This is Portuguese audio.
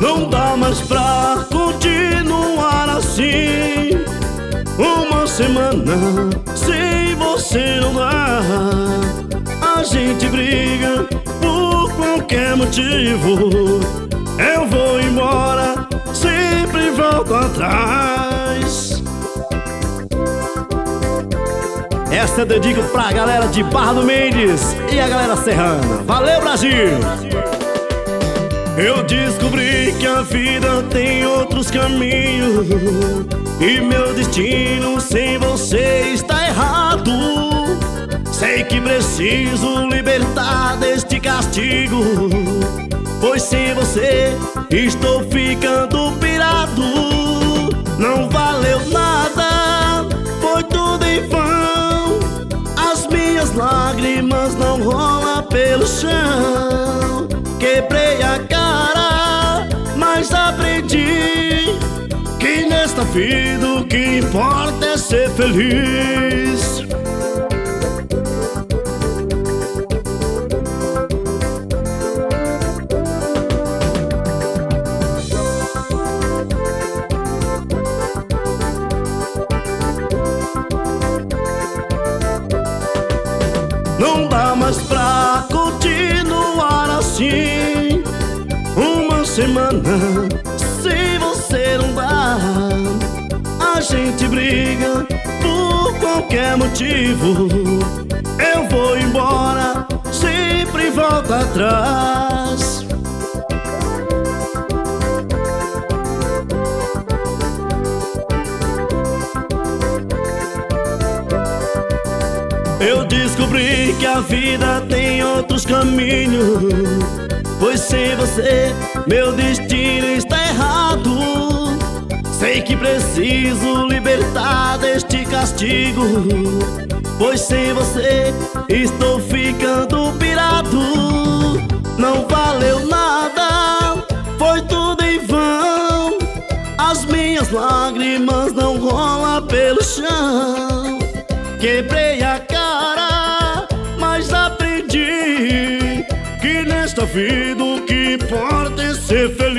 Não dá mais pra continuar assim. Uma semana sem você não dá. A gente briga por qualquer motivo. Eu vou embora, sempre volto atrás. Essa eu dedico pra galera de Barra do Mendes e a galera serrana. Valeu, Brasil! Eu descobri que a vida tem outros caminhos e meu destino sem você está errado. Sei que preciso libertar deste castigo, pois sem você estou ficando pirado. Não valeu nada, foi tudo em vão. As minhas lágrimas não rolam pelo chão. Quebrei a cara, mas aprendi que nesta vida o que importa é ser feliz. Não dá mais pra continuar assim. Uma semana sem você não dá. A gente briga por qualquer motivo. Eu vou embora, sempre volto atrás. Eu descobri que a vida tem outros caminhos, pois sem você meu destino está errado. Sei que preciso libertar deste castigo, pois sem você estou ficando pirado. Não valeu nada, foi tudo em vão. As minhas lágrimas não rolam pelo chão. Quebrei a cara, mas aprendi que nesta vida o que importa é ser feliz.